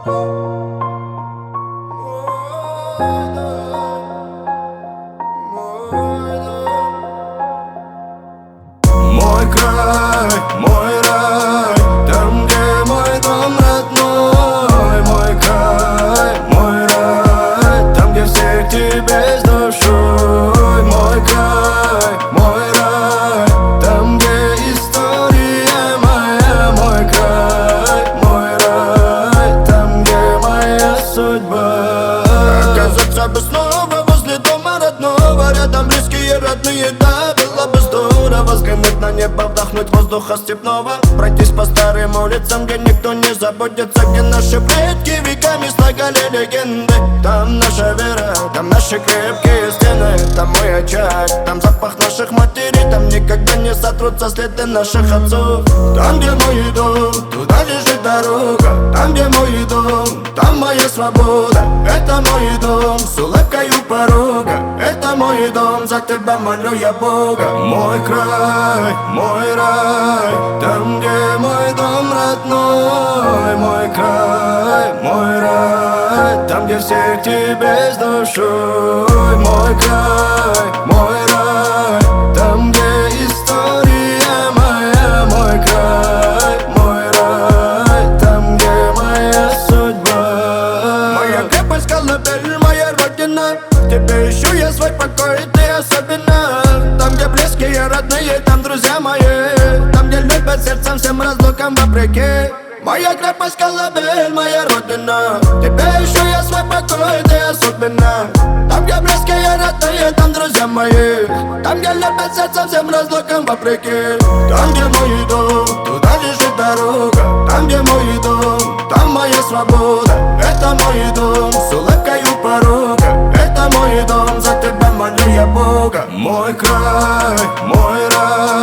Мой край, мой рай, там, где мой дом родной. Мой край, мой рай, там, где всех тебе с душой. Мой край, мой рай, там, где история моя. Мой край, мой рай, там, где моя судьба. Оказаться бы снова возле дома родного, рядом близкие, родные, да, было бы здорово. Взглянуть на небо, вдохнуть воздуха степного, пройтись по старым улицам, где никто не заботится, где наши предки веками слагали легенды. Там наша вера, там наши крепкие стены, там мой очаг, там запах наших матерей, там никогда не сотрутся следы наших отцов. Там, где мой дом, туда лежит дорога. Там, где мой дом, там моя свобода. Это мой дом, с улыбкой у порога. Это мой дом, за тебя молю я Бога. Мой край, мой рай, там, где мой дом родной. Мой край, мой рай, там, где всех тебе с душой. Мой край, мой рай, там, где история моя. Мой край, мой рай, там, где моя судьба. Моя крепость, колыбель, моя родина. Тебе ищу я свой покой, ты особенно. Там, где близкие, родные, там друзья мои. Там, где любят сердцем, всем разлукам вопреки. Моя крепость, колыбель, моя родина. Тебе ищу я свой покой, ты особенно. Там, где близкие, родные, там друзья мои. Там, где любят сердцем, всем разлукам вопреки. Там, где мой дом, туда лежит дорога. Там, где мой дом, там моя свобода. Это мой дом, с улыбкой у порога. Это мой дом, за тебя молю я Бога. Мой край, мой рай,